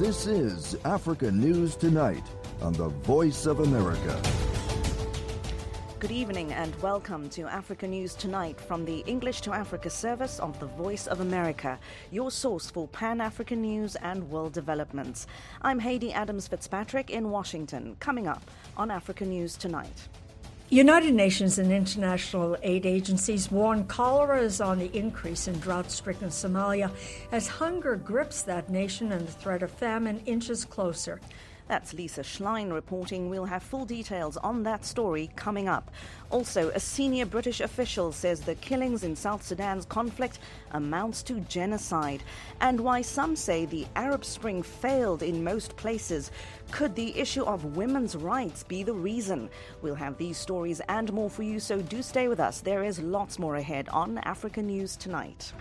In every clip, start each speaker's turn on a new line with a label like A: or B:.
A: This is Africa News Tonight on the Voice of America.
B: Good evening and welcome to Africa News Tonight from the English to Africa service of the Voice of America, your source for Pan-African news and world developments. I'm Heidi Adams-Fitzpatrick in Washington, coming up on Africa News Tonight.
C: United Nations and international aid agencies warn cholera is on the increase in drought-stricken Somalia as hunger grips that nation and the threat of famine inches closer.
B: That's Lisa Schlein reporting. We'll have full details on that story coming up. Also, a senior British official says the killings in South Sudan's conflict amounts to genocide, and why some say the Arab Spring failed in most places. Could the issue of women's rights be the reason? We'll have these stories and more for you, so do stay with us. There is lots more ahead on Africa News Tonight.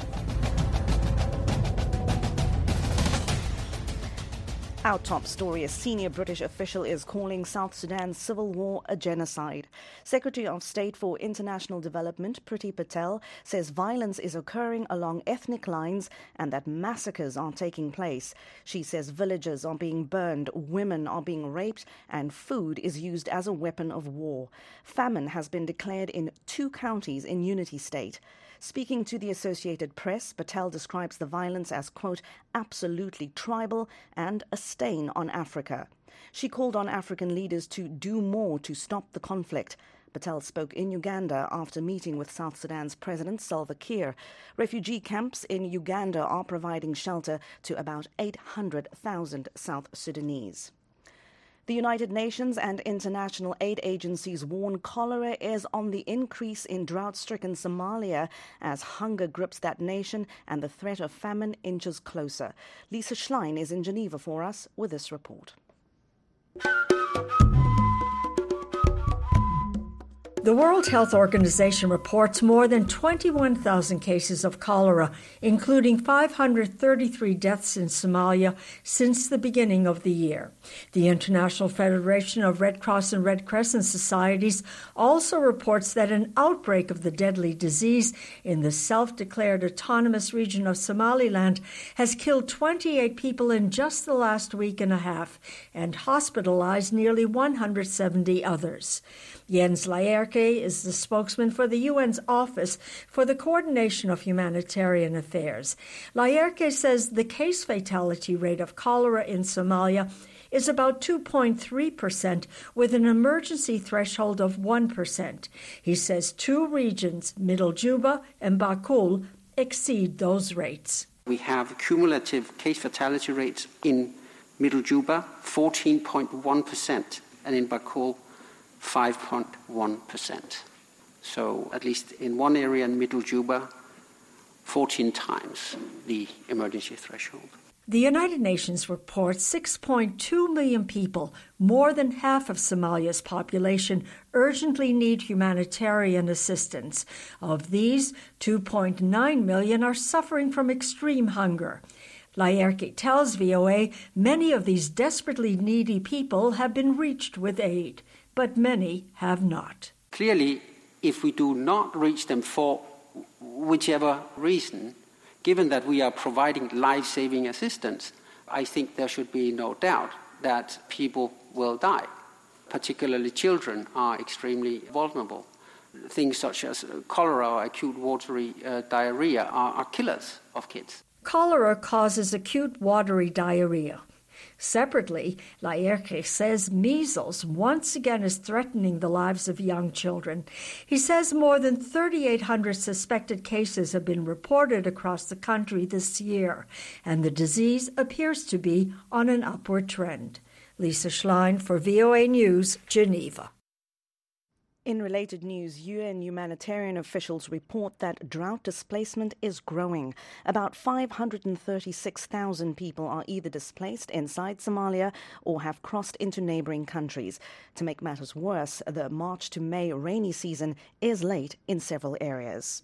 B: Our top story, a senior British official is calling South Sudan's civil war a genocide. Secretary of State for International Development, Priti Patel, says violence is occurring along ethnic lines and that massacres are taking place. She says villages are being burned, women are being raped, and food is used as a weapon of war. Famine has been declared in 2 counties in Unity State. Speaking to the Associated Press, Patel describes the violence as, quote, absolutely tribal and a stain on Africa. She called on African leaders to do more to stop the conflict. Patel spoke in Uganda after meeting with South Sudan's President Salva Kiir. Refugee camps in Uganda are providing shelter to about 800,000 South Sudanese. The United Nations and international aid agencies warn cholera is on the increase in drought-stricken Somalia as hunger grips that nation and the threat of famine inches closer. Lisa Schlein is in Geneva for us with this report.
C: The World Health Organization reports more than 21,000 cases of cholera, including 533 deaths in Somalia since the beginning of the year. The International Federation of Red Cross and Red Crescent Societies also reports that an outbreak of the deadly disease in the self-declared autonomous region of Somaliland has killed 28 people in just the last week and a half and hospitalized nearly 170 others. Jens Laerke is the spokesman for the UN's Office for the Coordination of Humanitarian Affairs. Laerke says the case fatality rate of cholera in Somalia is about 2.3%, with an emergency threshold of 1%. He says 2 regions, Middle Juba and Bakul, exceed those rates.
D: We have cumulative case fatality rates in Middle Juba, 14.1%, and in Bakul, 5.1%. So at least in one area in Middle Juba, 14 times the emergency threshold.
C: The United Nations reports 6.2 million people, more than half of Somalia's population, urgently need humanitarian assistance. Of these, 2.9 million are suffering from extreme hunger. Laerke tells VOA many of these desperately needy people have been reached with aid, but many have not.
D: Clearly, if we do not reach them for whichever reason, given that we are providing life-saving assistance, I think there should be no doubt that people will die. Particularly children are extremely vulnerable. Things such as cholera or acute watery diarrhea are killers of kids.
C: Cholera causes acute watery diarrhea. Separately, Laerke says measles once again is threatening the lives of young children. He says more than 3,800 suspected cases have been reported across the country this year, and the disease appears to be on an upward trend. Lisa Schlein for VOA News, Geneva.
B: In related news, UN humanitarian officials report that drought displacement is growing. About 536,000 people are either displaced inside Somalia or have crossed into neighboring countries. To make matters worse, the March to May rainy season is late in several areas.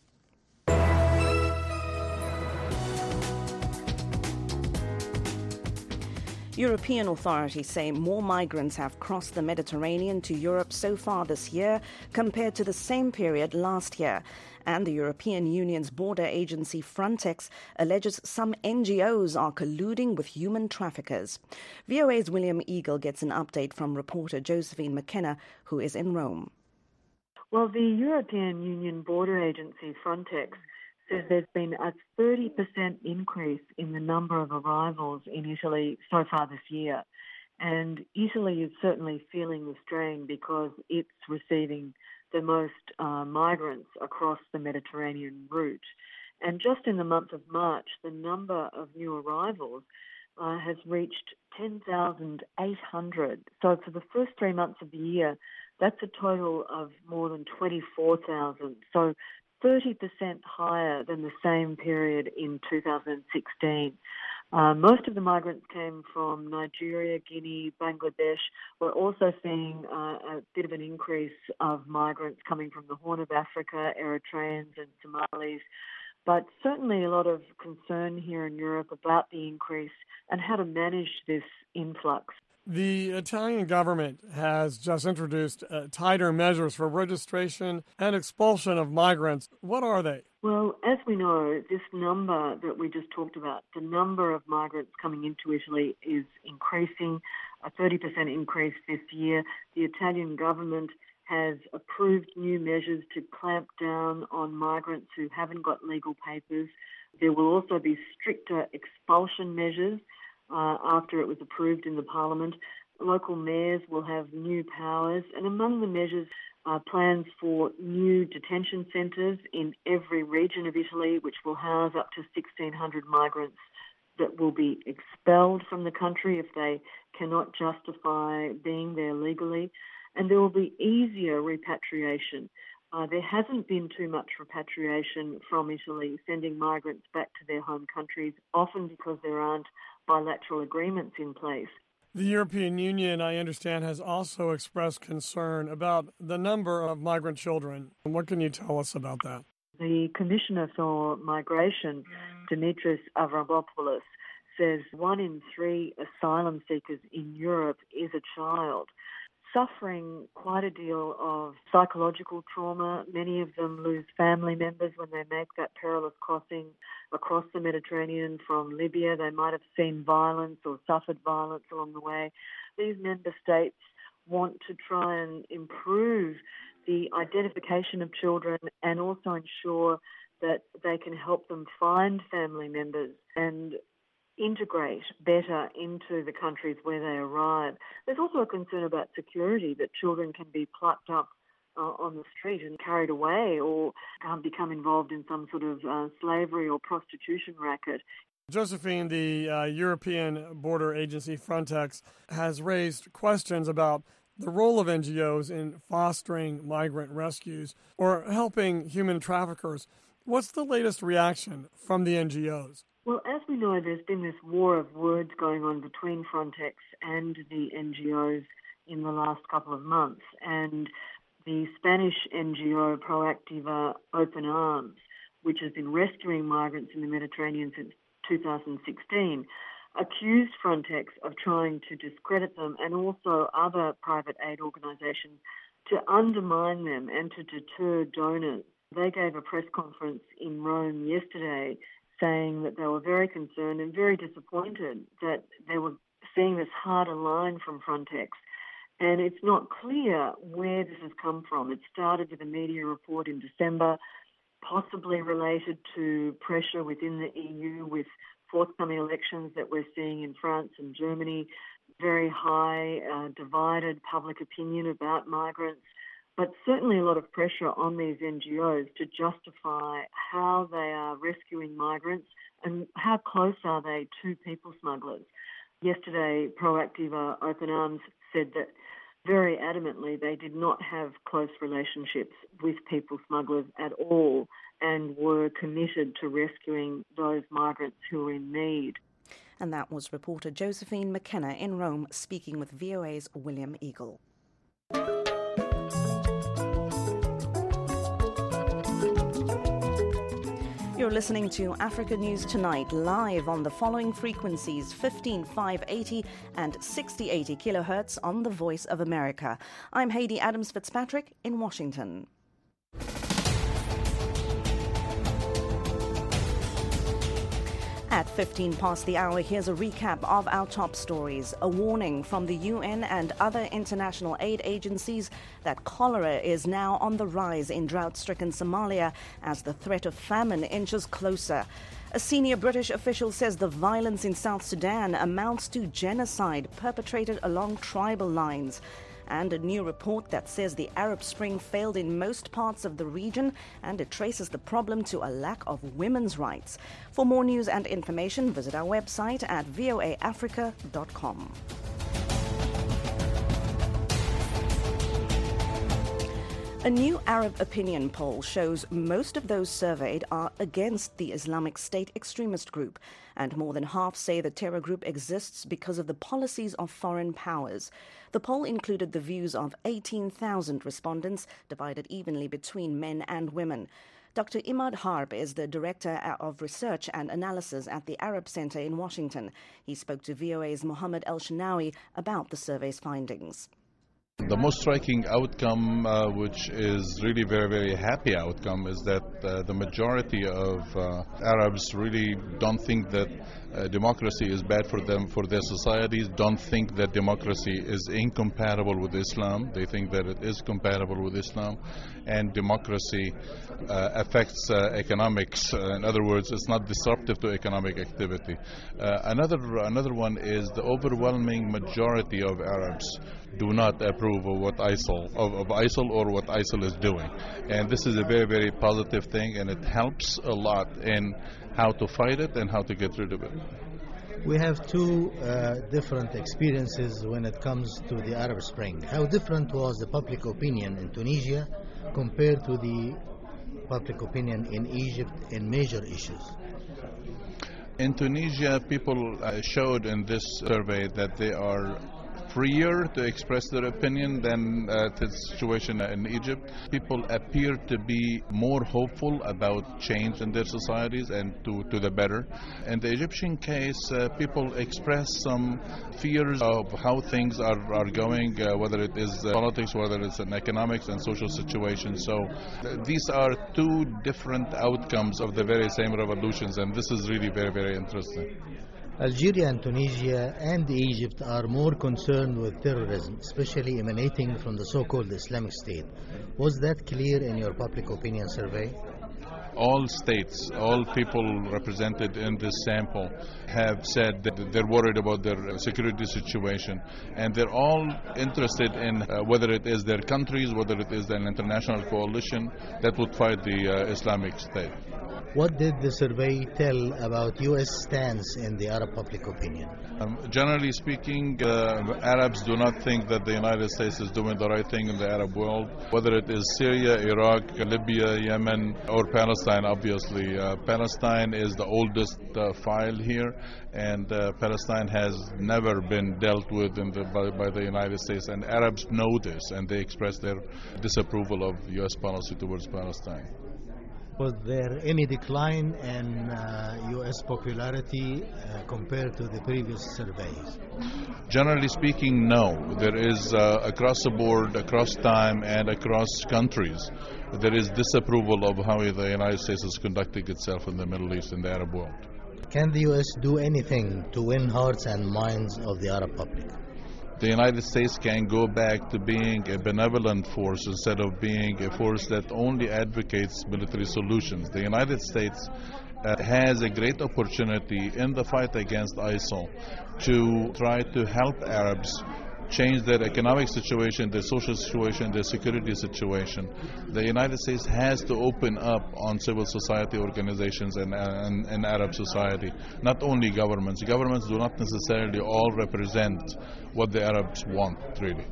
B: European authorities say more migrants have crossed the Mediterranean to Europe so far this year compared to the same period last year. And the European Union's border agency Frontex alleges some NGOs are colluding with human traffickers. VOA's William Eagle gets an update from reporter Josephine McKenna, who is in Rome.
E: Well, the European Union border agency Frontex says there's been a 30% increase in the number of arrivals in Italy so far this year. And Italy is certainly feeling the strain because it's receiving the most migrants across the Mediterranean route. And just in the month of March, the number of new arrivals has reached 10,800. So for the first 3 months of the year, that's a total of more than 24,000. So 30% higher than the same period in 2016. Most of the migrants came from Nigeria, Guinea, Bangladesh. We're also seeing a bit of an increase of migrants coming from the Horn of Africa, Eritreans and Somalis. But certainly a lot of concern here in Europe about the increase and how to manage this influx.
F: The Italian government has just introduced tighter measures for registration and expulsion of migrants. What are they?
E: Well, as we know, this number that we just talked about, the number of migrants coming into Italy is increasing, a 30% increase this year. The Italian government has approved new measures to clamp down on migrants who haven't got legal papers. There will also be stricter expulsion measures after it was approved in the Parliament. Local mayors will have new powers, and among the measures are plans for new detention centres in every region of Italy, which will house up to 1,600 migrants that will be expelled from the country if they cannot justify being there legally. And there will be easier repatriation. There hasn't been too much repatriation from Italy, sending migrants back to their home countries, often because there aren't bilateral agreements in place.
F: The European Union, I understand, has also expressed concern about the number of migrant children. What can you tell us about that?
E: The Commissioner for Migration, Dimitris Avramopoulos, says 1 in 3 asylum seekers in Europe is a child, suffering quite a deal of psychological trauma. Many of them lose family members when they make that perilous crossing across the Mediterranean from Libya. They might have seen violence or suffered violence along the way. These member states want to try and improve the identification of children and also ensure that they can help them find family members and integrate better into the countries where they arrive. There's also a concern about security, that children can be plucked up on the street and carried away or become involved in some sort of slavery or prostitution racket.
F: Josephine, the European border agency Frontex has raised questions about the role of NGOs in fostering migrant rescues or helping human traffickers. What's the latest reaction from the NGOs?
E: Well, as we know, there's been this war of words going on between Frontex and the NGOs in the last couple of months. And the Spanish NGO Proactiva Open Arms, which has been rescuing migrants in the Mediterranean since 2016, accused Frontex of trying to discredit them and also other private aid organisations to undermine them and to deter donors. They gave a press conference in Rome yesterday saying that they were very concerned and very disappointed that they were seeing this harder line from Frontex. And it's not clear where this has come from. It started with a media report in December, possibly related to pressure within the EU with forthcoming elections that we're seeing in France and Germany, very high divided public opinion about migrants, but certainly a lot of pressure on these NGOs to justify how they are rescuing migrants and how close are they to people smugglers. Yesterday, Proactiva Open Arms said that very adamantly they did not have close relationships with people smugglers at all and were committed to rescuing those migrants who are in need.
B: And that was reporter Josephine McKenna in Rome speaking with VOA's William Eagle. You're listening to Africa News Tonight, live on the following frequencies: 15580 and 6080 kilohertz on the Voice of America. I'm Heidi Adams Fitzpatrick in Washington. At 15 past the hour, here's a recap of our top stories. A warning from the UN and other international aid agencies that cholera is now on the rise in drought-stricken Somalia as the threat of famine inches closer. A senior British official says the violence in South Sudan amounts to genocide perpetrated along tribal lines. And a new report that says the Arab Spring failed in most parts of the region, and it traces the problem to a lack of women's rights. For more news and information, visit our website at voaafrica.com. A new Arab opinion poll shows most of those surveyed are against the Islamic State extremist group, and more than half say the terror group exists because of the policies of foreign powers. The poll included the views of 18,000 respondents, divided evenly between men and women. Dr. Imad Harb is the Director of Research and Analysis at the Arab Center in Washington. He spoke to VOA's Mohammed El-Shinawi about the survey's findings.
G: The most striking outcome, which is really very, very happy outcome, is that the majority of Arabs really don't think that democracy is bad for them, for their societies, don't think that democracy is incompatible with Islam. They think that it is compatible with Islam, and democracy affects economics. In other words, it's not disruptive to economic activity. Another one is the overwhelming majority of Arabs do not approve of what ISIL or what ISIL is doing. And this is a very, very positive thing, and it helps a lot in how to fight it and how to get rid of it.
H: We have two different experiences when it comes to the Arab Spring. How different was the public opinion in Tunisia compared to the public opinion in Egypt in major issues?
G: In Tunisia, people showed in this survey that they are freer to express their opinion than the situation in Egypt. People appear to be more hopeful about change in their societies and to the better. In the Egyptian case, people express some fears of how things are going, whether it is politics, whether it's an economics and social situation. So these are two different outcomes of the very same revolutions, and this is really very, very interesting.
H: Algeria and Tunisia and Egypt are more concerned with terrorism, especially emanating from the so-called Islamic State. Was that clear in your public opinion survey?
G: All states, all people represented in this sample have said that they're worried about their security situation, and they're all interested in whether it is their countries, whether it is an international coalition that would fight the Islamic State.
H: What did the survey tell about U.S. stance in the Arab public opinion?
G: Generally speaking, Arabs do not think that the United States is doing the right thing in the Arab world, whether it is Syria, Iraq, Libya, Yemen, or Palestine, obviously. Palestine is the oldest file here, and Palestine has never been dealt with by the United States, and Arabs know this, and they express their disapproval of U.S. policy towards Palestine.
H: Was there any decline in U.S. popularity compared to the previous surveys?
G: Generally speaking, no. There is across the board, across time, and across countries, there is disapproval of how the United States is conducting itself in the Middle East and the Arab world.
H: Can the U.S. do anything to win hearts and minds of the Arab public?
G: The United States can go back to being a benevolent force instead of being a force that only advocates military solutions. The United States has a great opportunity in the fight against ISIL to try to help Arabs change their economic situation, their social situation, their security situation. The United States has to open up on civil society organizations and Arab society, not only governments. Governments do not necessarily all represent what the Arabs want, really.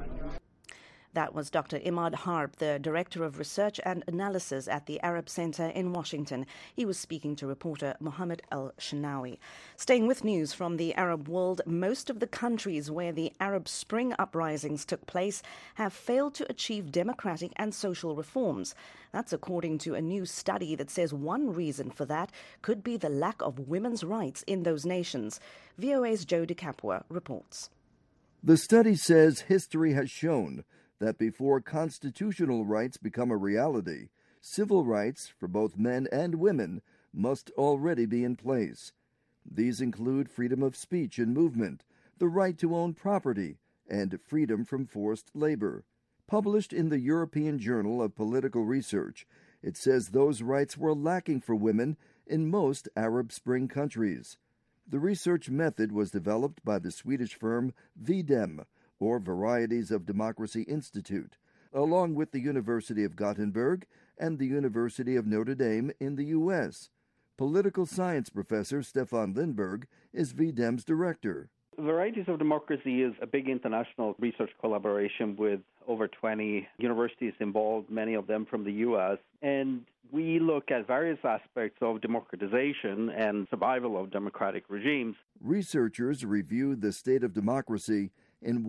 B: That was Dr. Imad Harb, the Director of Research and Analysis at the Arab Center in Washington. He was speaking to reporter Mohammed El-Shinawi. Staying with news from the Arab world, most of the countries where the Arab Spring uprisings took place have failed to achieve democratic and social reforms. That's according to a new study that says one reason for that could be the lack of women's rights in those nations. VOA's Joe DeCapua reports.
A: The study says history has shown that before constitutional rights become a reality, civil rights for both men and women must already be in place. These include freedom of speech and movement, the right to own property, and freedom from forced labor. Published in the European Journal of Political Research, it says those rights were lacking for women in most Arab Spring countries. The research method was developed by the Swedish firm VDEM, or Varieties of Democracy Institute, along with the University of Gothenburg and the University of Notre Dame in the U.S. Political science professor Stefan Lindberg is VDEM's director.
I: Varieties of Democracy is a big international research collaboration with over 20 universities involved, many of them from the U.S., and we look at various aspects of democratization and survival of democratic regimes.
A: Researchers reviewed the state of democracy in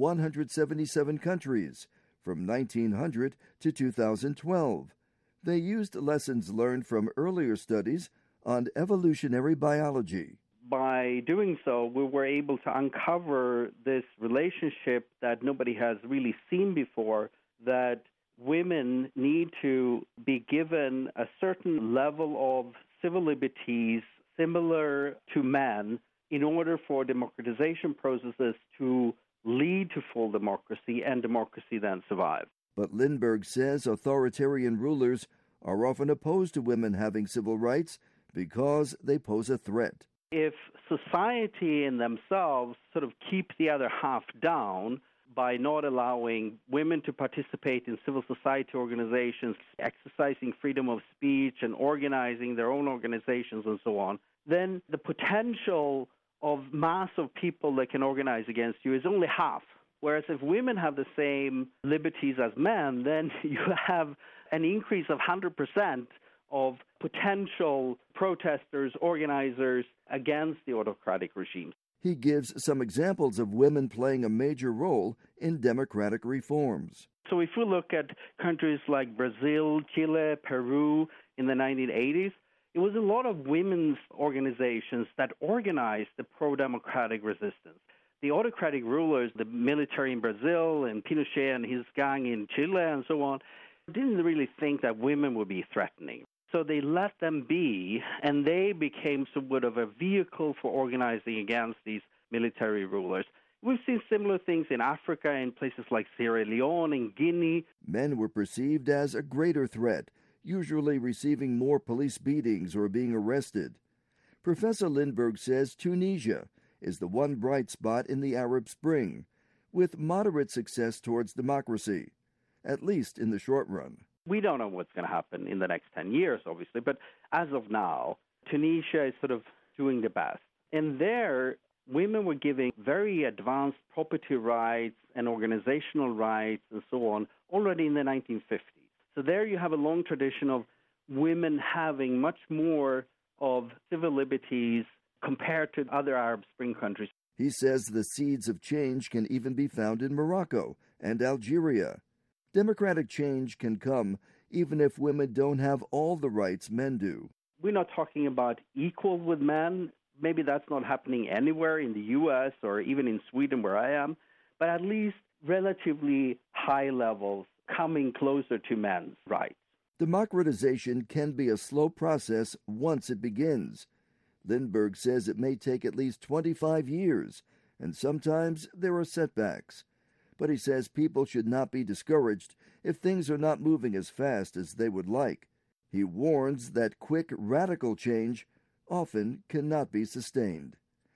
A: 177 countries from 1900 to 2012. They used lessons learned from earlier studies on evolutionary biology.
I: By doing so, we were able to uncover this relationship that nobody has really seen before, that women need to be given a certain level of civil liberties similar to men in order for democratization processes to lead to full democracy and democracy then survive.
A: But Lindberg says authoritarian rulers are often opposed to women having civil rights because they pose a threat.
I: If society in themselves sort of keep the other half down by not allowing women to participate in civil society organizations, exercising freedom of speech and organizing their own organizations and so on, then the potential of mass of people that can organize against you is only half. Whereas if women have the same liberties as men, then you have an increase of 100% of potential protesters, organizers against the autocratic regimes.
A: He gives some examples of women playing a major role in democratic reforms.
I: So if we look at countries like Brazil, Chile, Peru in the 1980s, it was a lot of women's organizations that organized the pro-democratic resistance. The autocratic rulers, the military in Brazil and Pinochet and his gang in Chile and so on, didn't really think that women would be threatening. So they let them be, and they became somewhat of a vehicle for organizing against these military rulers. We've seen similar things in Africa, in places like Sierra Leone and Guinea.
A: Men were perceived as a greater threat, usually receiving more police beatings or being arrested. Professor Lindberg says Tunisia is the one bright spot in the Arab Spring, with moderate success towards democracy, at least in the short run.
I: We don't know what's going to happen in the next 10 years, obviously, but as of now, Tunisia is sort of doing the best. And there, women were giving very advanced property rights and organizational rights and so on already in the 1950s. So there you have a long tradition of women having much more of civil liberties compared to other Arab Spring countries.
A: He says the seeds of change can even be found in Morocco and Algeria. Democratic change can come even if women don't have all the rights men do.
I: We're not talking about equal with men. Maybe that's not happening anywhere in the U.S. or even in Sweden where I am, but at least relatively high levels coming closer to men's rights.
A: Democratization can be a slow process once it begins. Lindberg says it may take at least 25 years, and sometimes there are setbacks. But he says people should not be discouraged if things are not moving as fast as they would like. He warns that quick, radical change often cannot be sustained.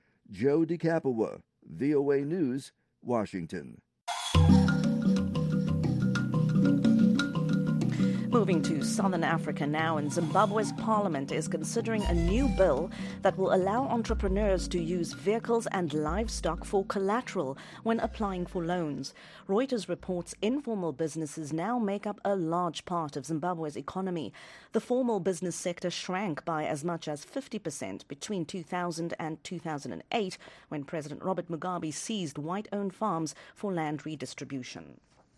A: Joe DeCapua, VOA News, Washington.
B: Moving to southern Africa now, and Zimbabwe's parliament is considering a new bill that will allow entrepreneurs to use vehicles and livestock for collateral when applying for loans. Reuters reports informal businesses now make up a large part of Zimbabwe's economy. The formal business sector shrank by as much as 50% between 2000 and 2008, when President Robert Mugabe seized white-owned farms for land redistribution.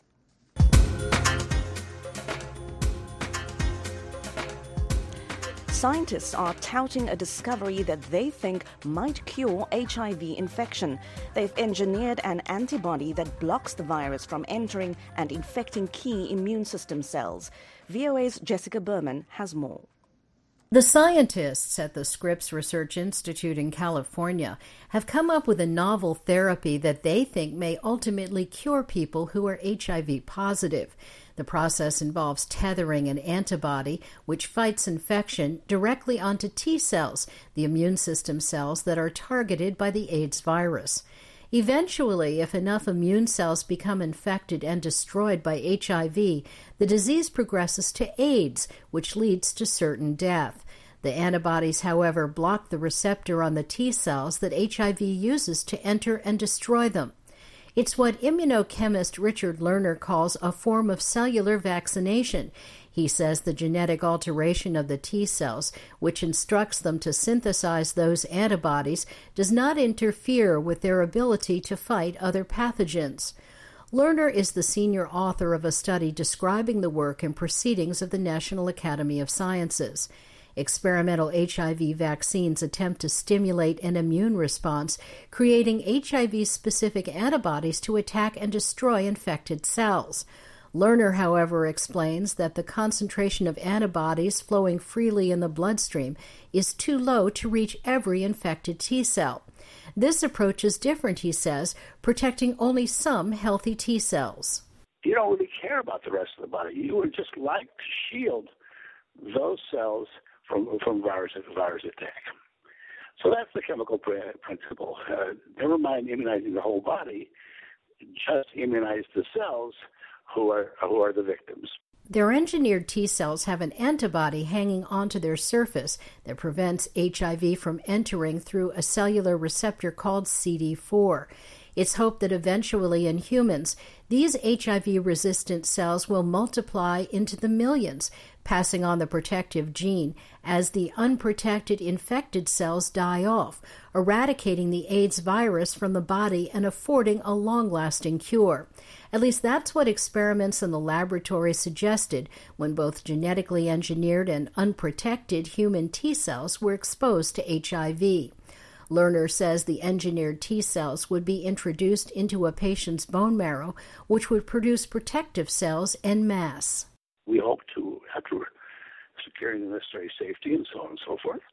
B: Scientists are touting a discovery that they think might cure HIV infection. They've engineered an antibody that blocks the virus from entering and infecting key immune system cells. VOA's Jessica Berman has more.
J: The scientists at the Scripps Research Institute in California have come up with a novel therapy that they think may ultimately cure people who are HIV positive. The process involves tethering an antibody, which fights infection, directly onto T cells, the immune system cells that are targeted by the AIDS virus. Eventually, if enough immune cells become infected and destroyed by HIV, the disease progresses to AIDS, which leads to certain death. The antibodies, however, block the receptor on the T cells that HIV uses to enter and destroy them. It's what immunochemist Richard Lerner calls a form of cellular vaccination. He says the genetic alteration of the T cells, which instructs them to synthesize those antibodies, does not interfere with their ability to fight other pathogens. Lerner is the senior author of a study describing the work and proceedings of the National Academy of Sciences. Experimental HIV vaccines attempt to stimulate an immune response, creating HIV-specific antibodies to attack and destroy infected cells. Lerner, however, explains that the concentration of antibodies flowing freely in the bloodstream is too low to reach every infected T cell. This approach is different, he says, protecting only some healthy T cells.
K: You don't really care about the rest of the body. You would just like to shield those cells from virus attack. So that's the chemical principle. Never mind immunizing the whole body, just immunize the cells who are the victims.
J: Their engineered T cells have an antibody hanging onto their surface that prevents HIV from entering through a cellular receptor called CD4. It's hoped that eventually in humans, these HIV-resistant cells will multiply into the millions, passing on the protective gene as the unprotected infected cells die off, eradicating the AIDS virus from the body and affording a long-lasting cure. At least that's what experiments in the laboratory suggested when both genetically engineered and unprotected human T cells were exposed to HIV. Lerner says the engineered T cells would be introduced into a patient's bone marrow, which would produce protective cells en masse.
K: We hope to, after securing the necessary safety and so on and so forth,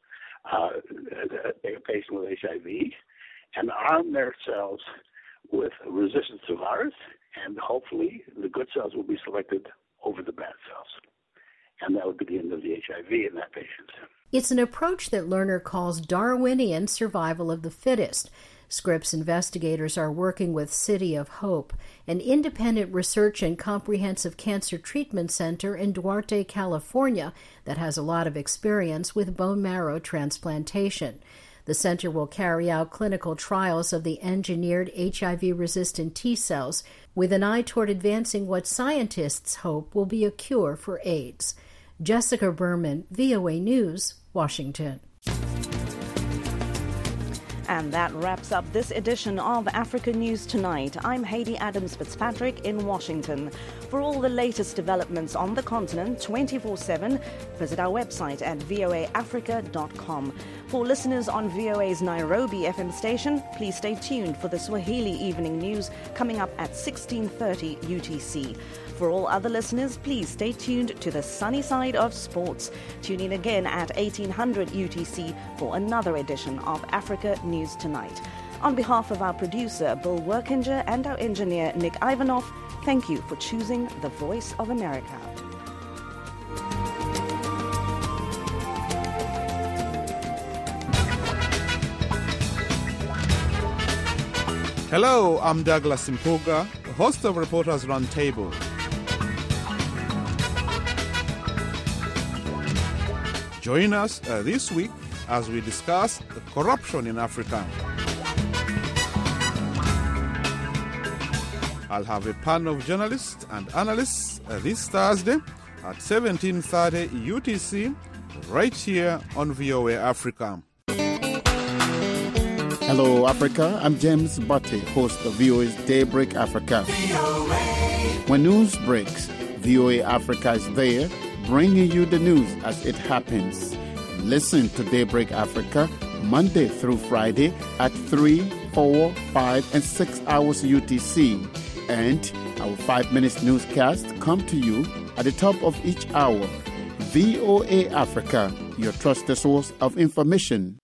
K: take a patient with HIV and arm their cells with resistance to virus, and hopefully the good cells will be selected over the bad cells. And that would be the end of the HIV in that patient.
J: It's an approach that Lerner calls Darwinian survival of the fittest. Scripps investigators are working with City of Hope, an independent research and comprehensive cancer treatment center in Duarte, California, that has a lot of experience with bone marrow transplantation. The center will carry out clinical trials of the engineered HIV-resistant T cells with an eye toward advancing what scientists hope will be a cure for AIDS. Jessica Berman, VOA News, Washington.
B: And that wraps up this edition of Africa News Tonight. I'm Hayley Adams Fitzpatrick in Washington. For all the latest developments on the continent 24/7, visit our website at voaafrica.com. For listeners on VOA's Nairobi FM station, please stay tuned for the Swahili Evening News coming up at 16:30 UTC. For all other listeners, please stay tuned to the sunny side of sports. Tune in again at 1800 UTC for another edition of Africa News Tonight. On behalf of our producer, Bill Workinger, and our engineer, Nick Ivanov, thank you for choosing the Voice of America.
L: Hello, I'm Douglas Mpuga, host of Reporters Roundtable. Join us this week as we discuss the corruption in Africa. I'll have a panel of journalists and analysts this Thursday at 17:30 UTC, right here on VOA Africa.
M: Hello, Africa. I'm James Butte, host of VOA's Daybreak Africa. When news breaks, VOA Africa is there, bringing you the news as it happens. Listen to Daybreak Africa Monday through Friday at 3, 4, 5, and 6 hours UTC. And our 5-minute newscast come to you at the top of each hour. VOA Africa, your trusted source of information.